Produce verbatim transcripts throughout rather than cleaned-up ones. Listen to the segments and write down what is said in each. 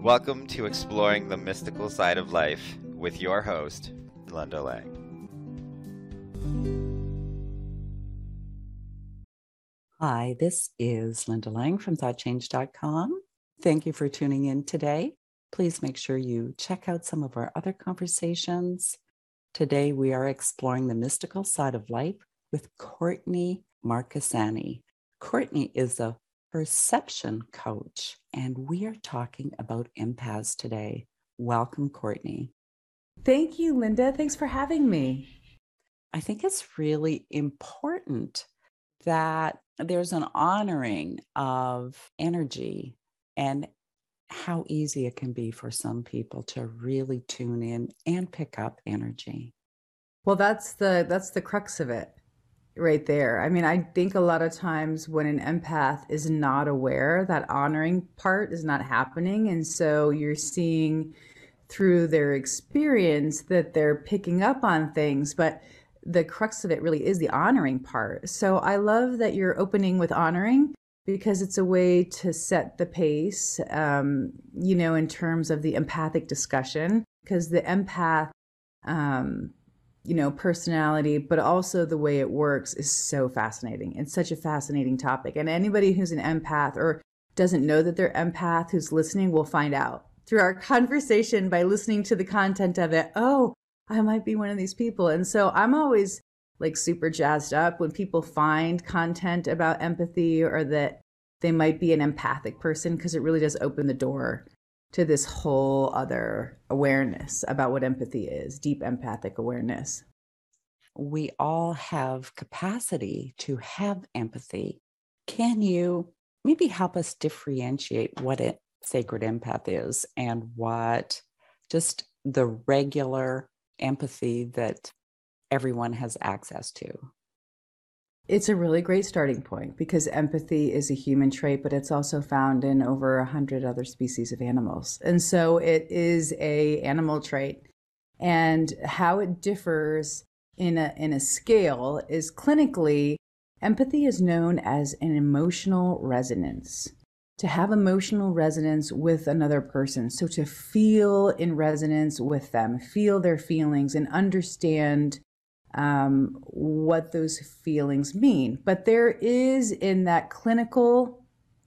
Welcome to Exploring the Mystical Side of Life with your host, Linda Lang. Hi, this is Linda Lang from thought change dot com. Thank you for tuning in today. Please make sure you check out some of our other conversations. Today, we are exploring the mystical side of life with Courtney Marcassani. Courtney is a perception coach, and we are talking about empaths today. Welcome, Courtney. Thank you, Linda. Thanks for having me. I think it's really important that there's an honoring of energy and how easy it can be for some people to really tune in and pick up energy. Well, that's the that's the crux of it right there. I mean, I think a lot of times when an empath is not aware, that honoring part is not happening. And so you're seeing through their experience that they're picking up on things, but the crux of it really is the honoring part. So I love that you're opening with honoring, because it's a way to set the pace, um, you know, in terms of the empathic discussion, because the empath, um, you know, personality, but also the way it works is so fascinating. It's such a fascinating topic. And anybody who's an empath or doesn't know that they're empath who's listening will find out through our conversation by listening to the content of it. Oh, I might be one of these people. And so I'm always like super jazzed up when people find content about empathy or that they might be an empathic person, because it really does open the door to this whole other awareness about what empathy is, deep empathic awareness. We all have capacity to have empathy. Can you maybe help us differentiate what a sacred empath is and what just the regular empathy that everyone has access to? It's a really great starting point, because empathy is a human trait, but it's also found in over a hundred other species of animals. And so it is a animal trait. And how it differs in a, in a scale is clinically, empathy is known as an emotional resonance. To have emotional resonance with another person. So to feel in resonance with them, feel their feelings and understand um, what those feelings mean. But there is, in that clinical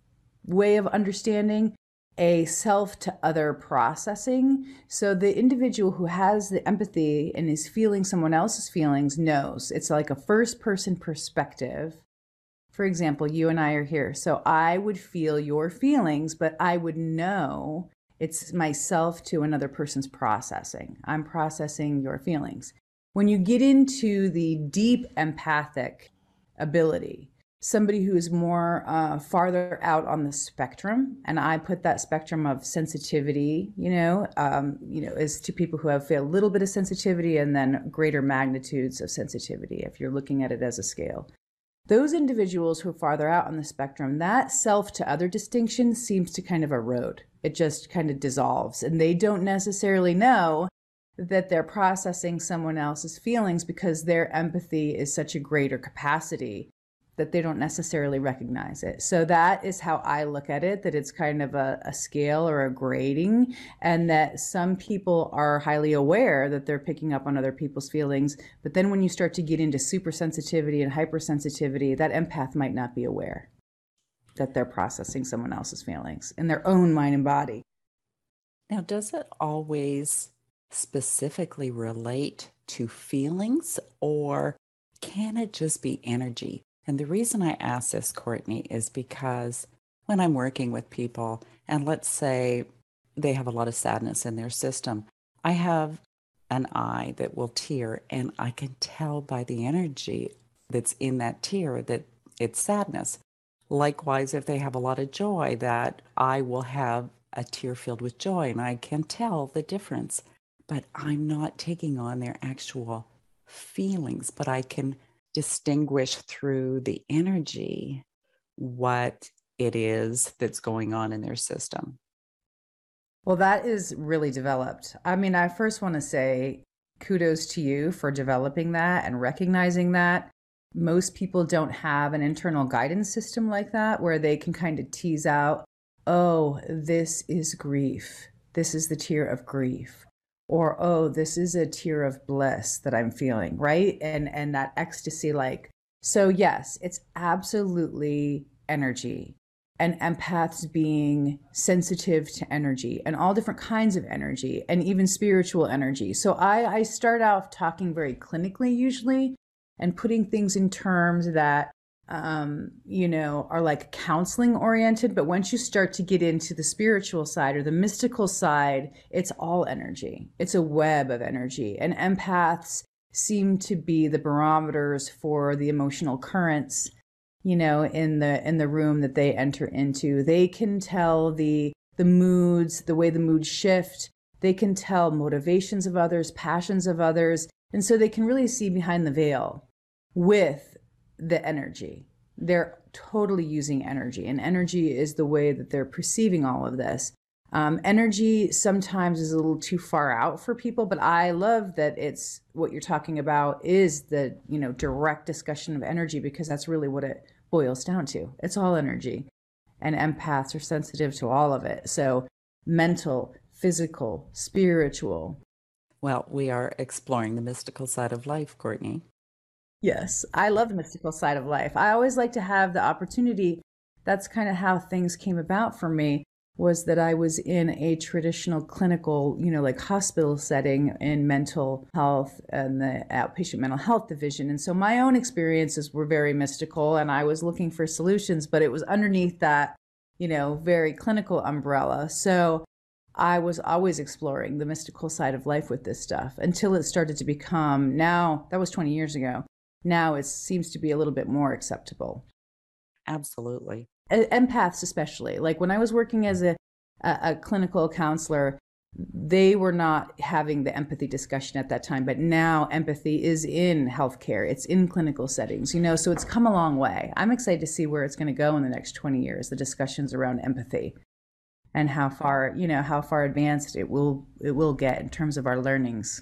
way of understanding, a self to other processing. So the individual who has the empathy and is feeling someone else's feelings knows it's like a first person perspective. For example, you and I are here. So I would feel your feelings, but I would know it's myself to another person's processing. I'm processing your feelings. When you get into the deep empathic ability, somebody who is more uh, farther out on the spectrum, and I put that spectrum of sensitivity, you know, um, you know, is to people who have a little bit of sensitivity and then greater magnitudes of sensitivity, if you're looking at it as a scale. Those individuals who are farther out on the spectrum, that self to other distinction seems to kind of erode. It just kind of dissolves, and they don't necessarily know that they're processing someone else's feelings because their empathy is such a greater capacity that they don't necessarily recognize it. So that is how I look at it, that it's kind of a, a scale or a grading, and that some people are highly aware that they're picking up on other people's feelings. But then when you start to get into super sensitivity and hypersensitivity, that empath might not be aware that they're processing someone else's feelings in their own mind and body. Now, does it always specifically relate to feelings, or can it just be energy? And the reason I ask this, Courtney, is because when I'm working with people, and let's say they have a lot of sadness in their system, I have an eye that will tear, and I can tell by the energy that's in that tear that it's sadness. Likewise, if they have a lot of joy, that eye will have a tear filled with joy, and I can tell the difference. But I'm not taking on their actual feelings, but I can distinguish through the energy what it is that's going on in their system. Well, that is really developed. I mean, I first want to say kudos to you for developing that and recognizing that. Most people don't have an internal guidance system like that where they can kind of tease out, oh, this is grief. This is the tear of grief. Or, oh, this is a tear of bliss that I'm feeling, right? And and that ecstasy, like, so yes, it's absolutely energy. And empaths being sensitive to energy and all different kinds of energy and even spiritual energy. So I, I start out talking very clinically usually and putting things in terms that, um, you know, are like counseling oriented. But once you start to get into the spiritual side or the mystical side, it's all energy. It's a web of energy. And empaths seem to be the barometers for the emotional currents, you know, in the in the room that they enter into. They can tell the the moods, the way the moods shift. They can tell motivations of others, passions of others. And so they can really see behind the veil with the energy. They're totally using energy, and energy is the way that they're perceiving all of this. Um, energy sometimes is a little too far out for people, but I love that it's what you're talking about is the, you know, direct discussion of energy, because that's really what it boils down to. It's all energy, and empaths are sensitive to all of it. So mental, physical, spiritual. Well, we are exploring the mystical side of life, Courtney. Yes, I love the mystical side of life. I always like to have the opportunity. That's kind of how things came about for me, was that I was in a traditional clinical, you know, like hospital setting in mental health and the outpatient mental health division. And so my own experiences were very mystical, and I was looking for solutions, but it was underneath that, you know, very clinical umbrella. So I was always exploring the mystical side of life with this stuff until it started to become, now, that was twenty years ago. Now it seems to be a little bit more acceptable. Absolutely. Empaths especially. Like when I was working as a, a, a clinical counselor, they were not having the empathy discussion at that time, but now empathy is in healthcare. It's in clinical settings, you know, so it's come a long way. I'm excited to see where it's going to go in the next twenty years, the discussions around empathy and how far, you know, how far advanced it will, it will get in terms of our learnings.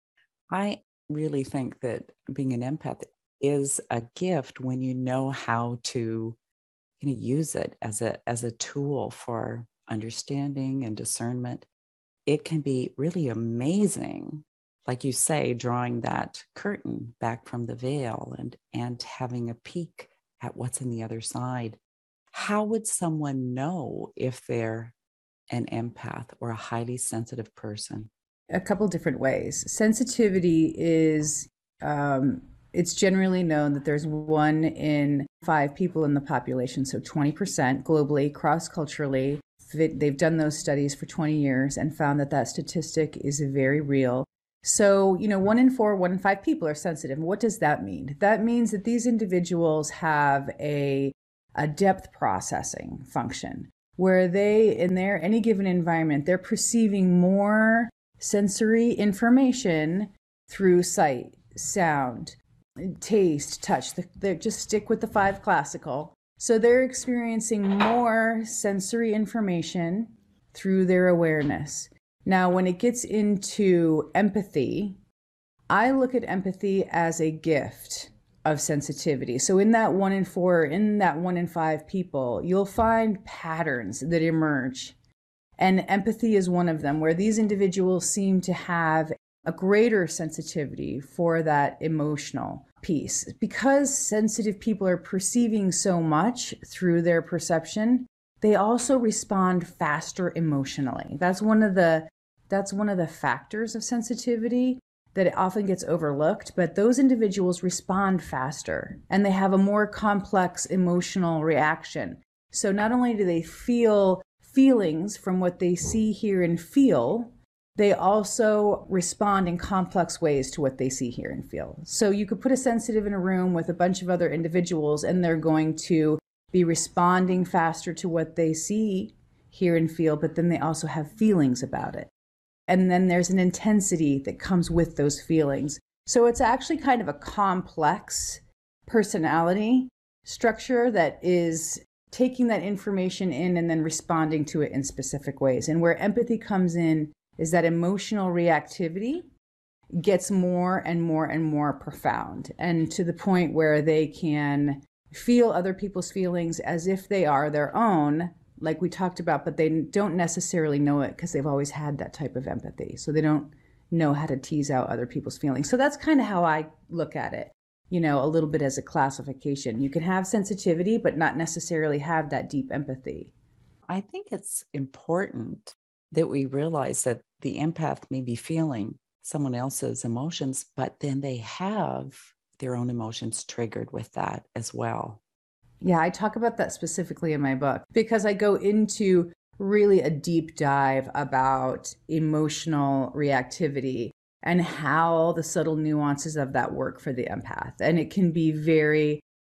I really think that being an empath is a gift when you know how to you know, use it as a as a tool for understanding and discernment. It can be really amazing, like you say, drawing that curtain back from the veil and and having a peek at what's in the other side. How would someone know if they're an empath or a highly sensitive person? A couple different ways. Sensitivity is, um, it's generally known that there's one in five people in the population, so twenty percent globally, cross-culturally. They've done those studies for twenty years and found that that statistic is very real. So, you know, one in four, one in five people are sensitive. What does that mean? That means that these individuals have a, a depth processing function where they, in their any given environment, they're perceiving more sensory information through sight, sound, taste, touch. They just stick with the five classical. So they're experiencing more sensory information through their awareness. Now, when it gets into empathy, I look at empathy as a gift of sensitivity. So in that one in four, in that one in five people, you'll find patterns that emerge. And empathy is one of them, where these individuals seem to have a greater sensitivity for that emotional piece. Because sensitive people are perceiving so much through their perception, they also respond faster emotionally. That's one of the that's one of the factors of sensitivity that it often gets overlooked, but those individuals respond faster and they have a more complex emotional reaction. So not only do they feel feelings from what they see, hear, and feel, they also respond in complex ways to what they see, hear, and feel. So you could put a sensitive in a room with a bunch of other individuals and they're going to be responding faster to what they see, hear, and feel, but then they also have feelings about it. And then there's an intensity that comes with those feelings. So it's actually kind of a complex personality structure that is taking that information in and then responding to it in specific ways. And where empathy comes in is that emotional reactivity gets more and more and more profound, and to the point where they can feel other people's feelings as if they are their own, like we talked about, but they don't necessarily know it because they've always had that type of empathy. So they don't know how to tease out other people's feelings. So that's kind of how I look at it, you know, a little bit as a classification. You can have sensitivity, but not necessarily have that deep empathy. I think it's important that we realize that the empath may be feeling someone else's emotions, but then they have their own emotions triggered with that as well. Yeah, I talk about that specifically in my book because I go into really a deep dive about emotional reactivity and how the subtle nuances of that work for the empath. And it can be very,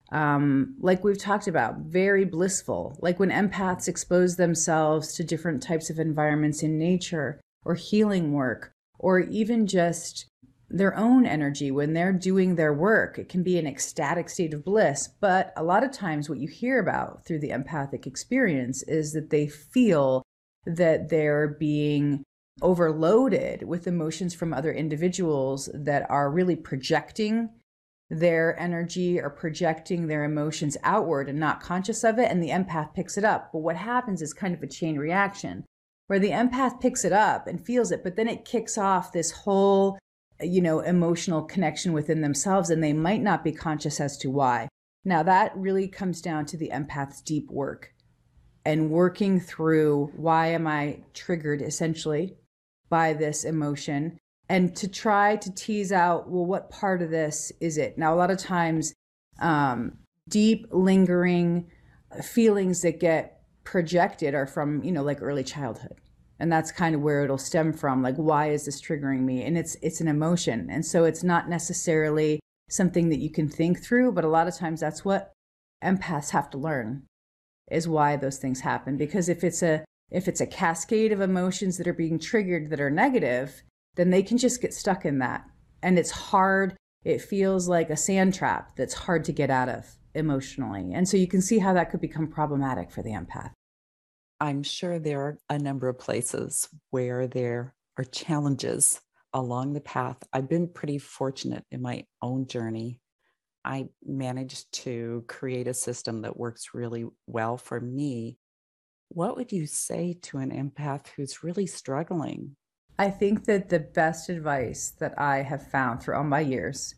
um, like we've talked about, very blissful. Like when empaths expose themselves to different types of environments in nature or healing work, or even just their own energy when they're doing their work, it can be an ecstatic state of bliss. But a lot of times what you hear about through the empathic experience is that they feel that they're being overloaded with emotions from other individuals that are really projecting their energy or projecting their emotions outward and not conscious of it. And the empath picks it up. But what happens is kind of a chain reaction where the empath picks it up and feels it, but then it kicks off this whole you know, emotional connection within themselves, and they might not be conscious as to why. Now, that really comes down to the empath's deep work and working through why am I triggered essentially by this emotion, and to try to tease out, well, what part of this is it? Now, a lot of times, um, deep, lingering feelings that get projected are from, you know, like early childhood. And that's kind of where it'll stem from, like, why is this triggering me? And it's it's an emotion. And so it's not necessarily something that you can think through, but a lot of times that's what empaths have to learn, is why those things happen. Because if it's a if it's a cascade of emotions that are being triggered that are negative, then they can just get stuck in that. And it's hard. It feels like a sand trap that's hard to get out of emotionally. And so you can see how that could become problematic for the empath. I'm sure there are a number of places where there are challenges along the path. I've been pretty fortunate in my own journey. I managed to create a system that works really well for me. What would you say to an empath who's really struggling? I think that the best advice that I have found through all my years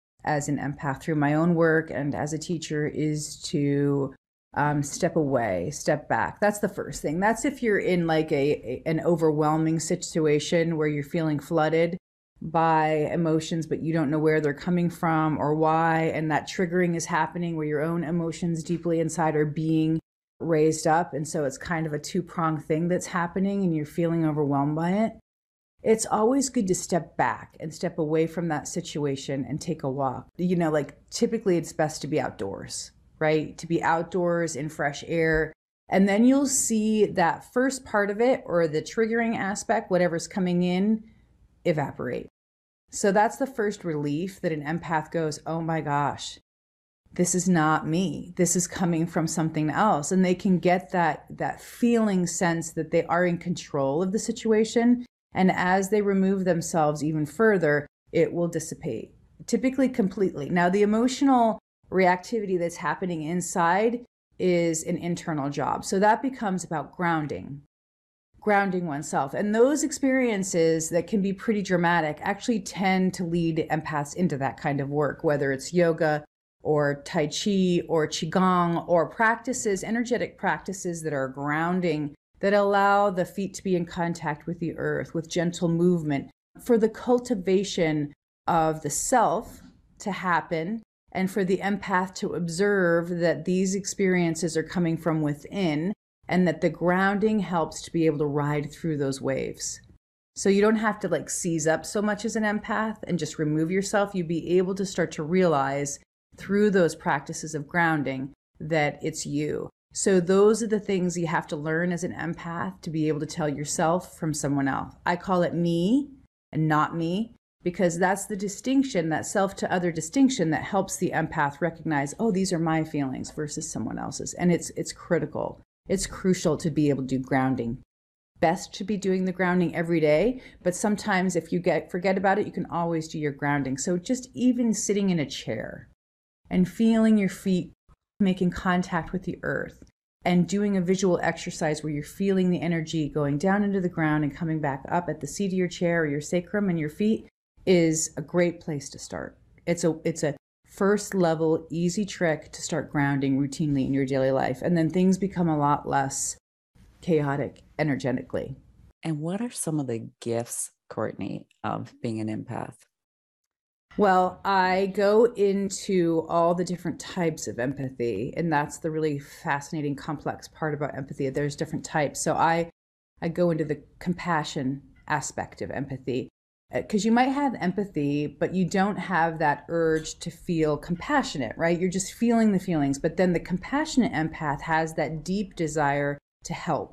as an empath, through my own work and as a teacher, is to Um, step away, step back. That's the first thing. That's if you're in like a, a an overwhelming situation where you're feeling flooded by emotions, but you don't know where they're coming from or why, and that triggering is happening where your own emotions deeply inside are being raised up. And so it's kind of a two-pronged thing that's happening and you're feeling overwhelmed by it. It's always good to step back and step away from that situation and take a walk. You know, like typically it's best to be outdoors, right? To be outdoors in fresh air. And then you'll see that first part of it, or the triggering aspect, whatever's coming in, evaporate. So that's the first relief, that an empath goes, oh my gosh, this is not me. This is coming from something else. And they can get that, that feeling sense that they are in control of the situation. And as they remove themselves even further, it will dissipate, typically completely. Now, the emotional reactivity that's happening inside is an internal job. So that becomes about grounding, grounding oneself. And those experiences that can be pretty dramatic actually tend to lead empaths into that kind of work, whether it's yoga or Tai Chi or Qigong or practices, energetic practices that are grounding, that allow the feet to be in contact with the earth, with gentle movement, for the cultivation of the self to happen, and for the empath to observe that these experiences are coming from within, and that the grounding helps to be able to ride through those waves. So you don't have to like seize up so much as an empath and just remove yourself. You'd be able to start to realize through those practices of grounding that it's you. So those are the things you have to learn as an empath to be able to tell yourself from someone else. I call it me and not me, because that's the distinction, that self to other distinction that helps the empath recognize, oh, these are my feelings versus someone else's. And it's it's critical. It's crucial to be able to do grounding. Best to be doing the grounding every day, but sometimes if you get forget about it, you can always do your grounding. So just even sitting in a chair and feeling your feet making contact with the earth and doing a visual exercise where you're feeling the energy going down into the ground and coming back up at the seat of your chair or your sacrum and your feet is a great place to start. It's a it's a first level easy trick to start grounding routinely in your daily life, and then things become a lot less chaotic energetically. And what are some of the gifts, Courtney, of being an empath? Well, I go into all the different types of empathy, and that's the really fascinating, complex part about empathy. There's different types. So I, I go into the compassion aspect of empathy, because you might have empathy, but you don't have that urge to feel compassionate, right? You're just feeling the feelings. But then the compassionate empath has that deep desire to help.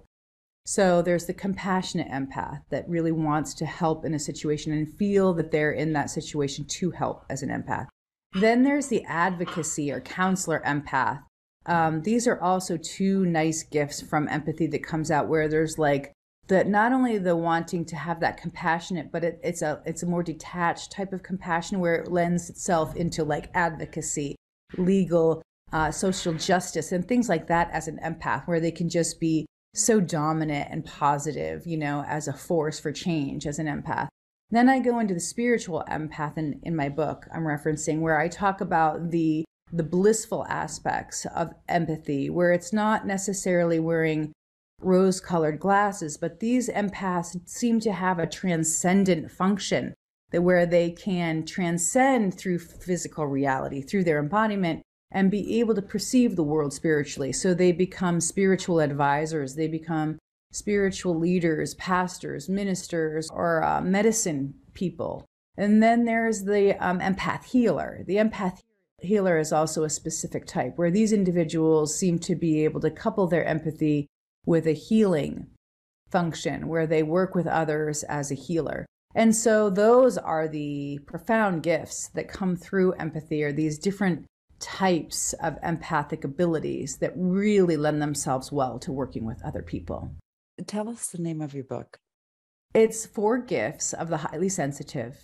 So there's the compassionate empath that really wants to help in a situation and feel that they're in that situation to help as an empath. Then there's the advocacy or counselor empath. Um, these are also two nice gifts from empathy that comes out, where there's like the not only the wanting to have that compassionate, but it, it's a it's a more detached type of compassion where it lends itself into like advocacy, legal, uh, social justice, and things like that as an empath, where they can just be so dominant and positive, you know, as a force for change as an empath. Then I go into the spiritual empath in, in my book I'm referencing, where I talk about the the blissful aspects of empathy, where it's not necessarily wearing rose-colored glasses, but these empaths seem to have a transcendent function, that where they can transcend through physical reality, through their embodiment, and be able to perceive the world spiritually. So they become spiritual advisors, they become spiritual leaders, pastors, ministers, or uh, medicine people. And then there's the um, empath healer. The empath healer is also a specific type, where these individuals seem to be able to couple their empathy with a healing function, where they work with others as a healer. And so those are the profound gifts that come through empathy, or these different types of empathic abilities that really lend themselves well to working with other people. Tell us the name of your book. It's Four Gifts of the Highly Sensitive.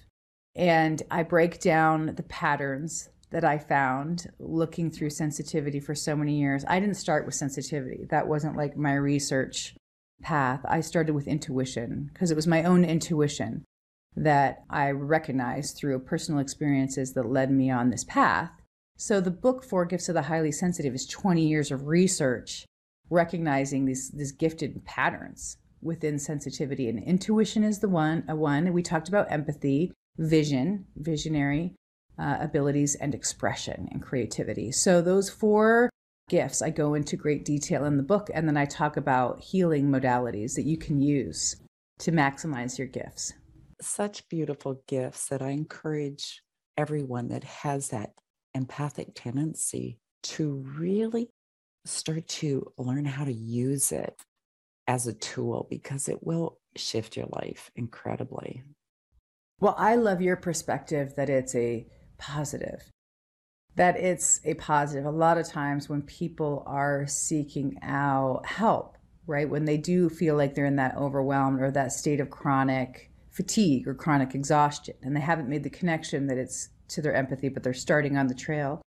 And I break down the patterns that I found looking through sensitivity for so many years. I didn't start with sensitivity. That wasn't like my research path. I started with intuition, because it was my own intuition that I recognized through personal experiences that led me on this path. So the book Four Gifts of the Highly Sensitive is twenty years of research recognizing these, these gifted patterns within sensitivity. And intuition is the one, a one. We talked about empathy, vision, visionary uh, abilities, and expression and creativity. So those four gifts I go into great detail in the book. And then I talk about healing modalities that you can use to maximize your gifts. Such beautiful gifts that I encourage everyone that has that empathic tendency to really start to learn how to use it as a tool, because it will shift your life incredibly. Well, I love your perspective that it's a positive, that it's a positive. A lot of times when people are seeking out help, right, when they do feel like they're in that overwhelmed or that state of chronic fatigue or chronic exhaustion, and they haven't made the connection that it's to their empathy, but they're starting on the trail,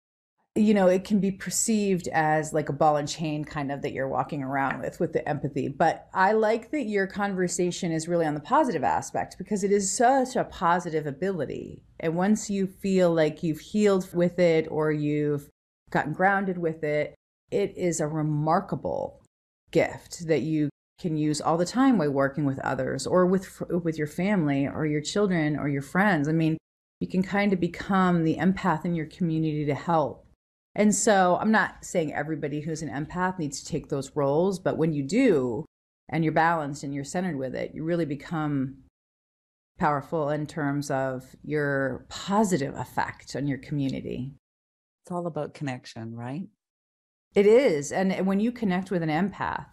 you know, it can be perceived as like a ball and chain kind of that you're walking around with, with the empathy. But I like that your conversation is really on the positive aspect, because it is such a positive ability. And once you feel like you've healed with it, or you've gotten grounded with it, it is a remarkable gift that you can use all the time while working with others, or with with your family or your children or your friends. I mean, you can kind of become the empath in your community to help. And so I'm not saying everybody who's an empath needs to take those roles, but when you do, and you're balanced and you're centered with it, you really become powerful in terms of your positive effect on your community. It's all about connection, right? It is. And when you connect with an empath,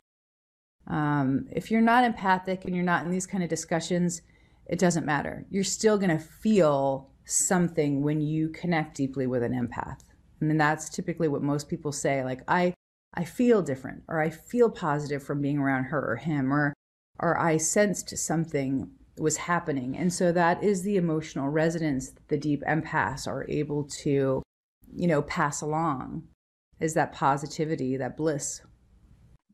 um, if you're not empathic and you're not in these kind of discussions, it doesn't matter. You're still going to feel something when you connect deeply with an empath. And then that's typically what most people say, like, I I feel different, or I feel positive from being around her or him, or or I sensed something was happening. And so that is the emotional resonance that the deep empaths are able to, you know, pass along, is that positivity, that bliss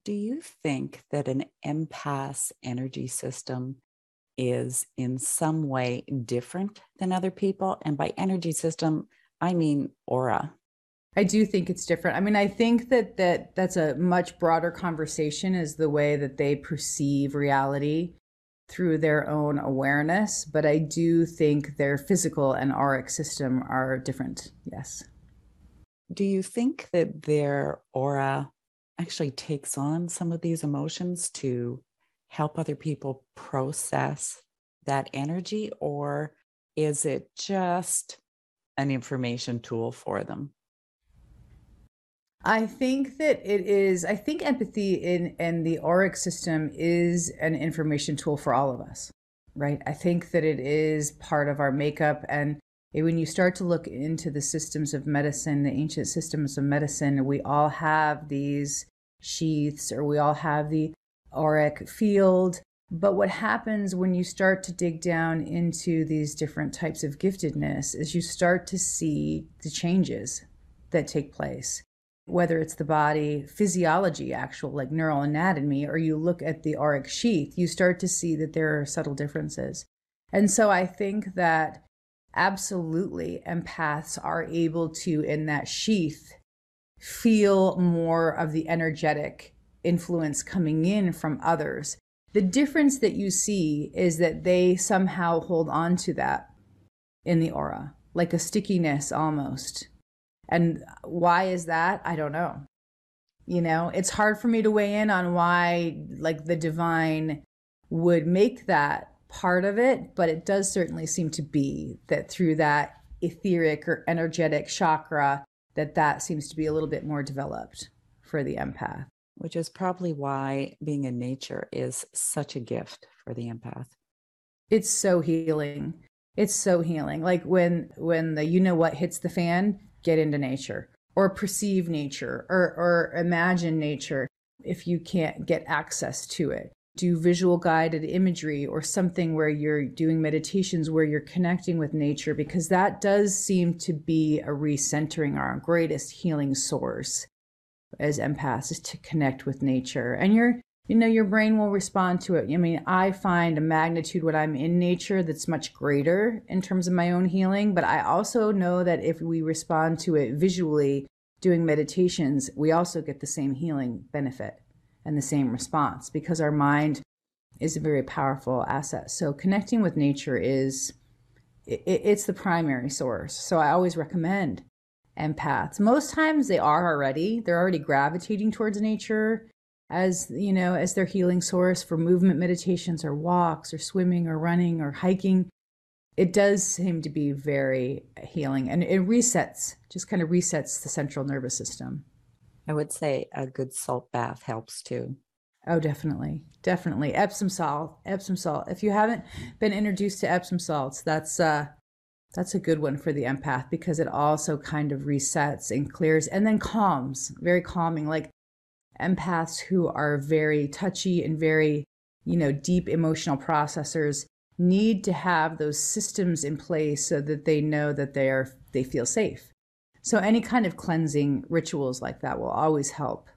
Do you think that an empath's energy system is in some way different than other people? And by energy system, I mean aura. I do think it's different. I mean, I think that, that that's a much broader conversation, is the way that they perceive reality through their own awareness. But I do think their physical and auric system are different. Yes. Do you think that their aura actually takes on some of these emotions to help other people process that energy, or is it just an information tool for them? I think that it is, I think empathy in, in the auric system is an information tool for all of us, right? I think that it is part of our makeup. And when you start to look into the systems of medicine, the ancient systems of medicine, we all have these sheaths, or we all have the auric field. But what happens when you start to dig down into these different types of giftedness is you start to see the changes that take place, whether it's the body physiology, actual like neural anatomy, or you look at the auric sheath, you start to see that there are subtle differences. And so I think that absolutely empaths are able to, in that sheath, feel more of the energetic influence coming in from others. The difference that you see is that they somehow hold on to that in the aura, like a stickiness almost. And why is that? I don't know. You know, it's hard for me to weigh in on why, like, the divine would make that part of it, but it does certainly seem to be that through that etheric or energetic chakra, that that seems to be a little bit more developed for the empath. Which is probably why being in nature is such a gift for the empath. It's so healing. It's so healing. Like when when the you know what hits the fan, get into nature, or perceive nature, or or imagine nature if you can't get access to it. Do visual guided imagery or something where you're doing meditations where you're connecting with nature, because that does seem to be a recentering, our greatest healing source as empaths, is to connect with nature. And your, you know, your brain will respond to it. I mean, I find a magnitude when I'm in nature that's much greater in terms of my own healing, but I also know that if we respond to it visually doing meditations, we also get the same healing benefit and the same response, because our mind is a very powerful asset. So connecting with nature is, it, it's the primary source. So I always recommend empaths. Most times they are already, they're already gravitating towards nature as, you know, as their healing source for movement meditations or walks or swimming or running or hiking. It does seem to be very healing, and it resets, just kind of resets the central nervous system. I would say a good salt bath helps too. Oh, definitely. Definitely. Epsom salt, Epsom salt. If you haven't been introduced to Epsom salts, that's uh, that's a good one for the empath, because it also kind of resets and clears and then calms, very calming. Like empaths who are very touchy and very, you know, deep emotional processors need to have those systems in place so that they know that they are, they feel safe. So any kind of cleansing rituals like that will always help.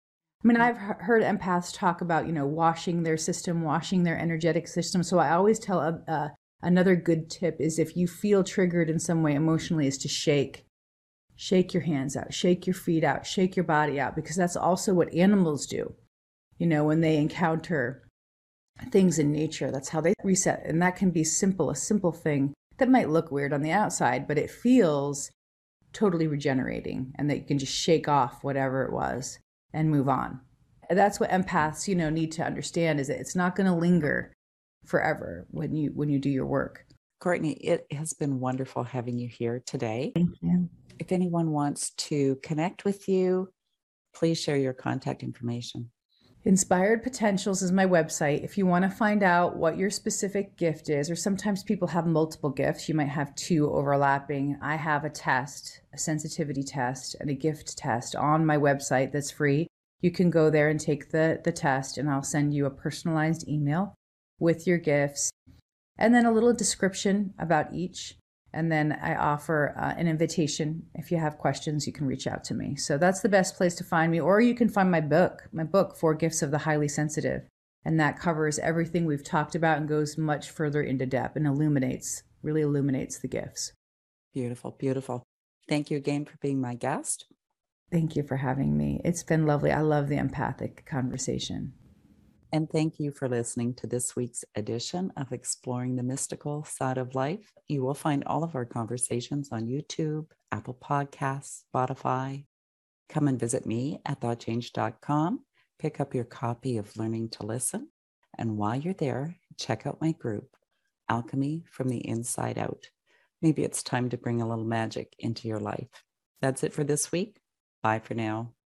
I mean, I've heard empaths talk about, you know, washing their system, washing their energetic system. So I always tell a, a, another good tip is, if you feel triggered in some way emotionally, is to shake. Shake your hands out, shake your feet out, shake your body out, because that's also what animals do. You know, when they encounter things in nature, that's how they reset. And that can be simple, a simple thing that might look weird on the outside, but it feels totally regenerating, and that you can just shake off whatever it was and move on. And that's what empaths, you know, need to understand, is that it's not going to linger forever when you when you do your work. Courtney, it has been wonderful having you here today. Thank you. If anyone wants to connect with you, please share your contact information. Inspired Potentials is my website. If you want to find out what your specific gift is, or sometimes people have multiple gifts, you might have two overlapping. I have a test, a sensitivity test, and a gift test on my website that's free. You can go there and take the, the test, and I'll send you a personalized email with your gifts, and then a little description about each. And then I offer uh, an invitation. If you have questions, you can reach out to me. So that's the best place to find me. Or you can find my book, my book, Four Gifts of the Highly Sensitive. And that covers everything we've talked about and goes much further into depth and illuminates, really illuminates the gifts. Beautiful, beautiful. Thank you again for being my guest. Thank you for having me. It's been lovely. I love the empathic conversation. And thank you for listening to this week's edition of Exploring the Mystical Side of Life. You will find all of our conversations on YouTube, Apple Podcasts, Spotify. Come and visit me at thought change dot com. Pick up your copy of Learning to Listen. And while you're there, check out my group, Alchemy from the Inside Out. Maybe it's time to bring a little magic into your life. That's it for this week. Bye for now.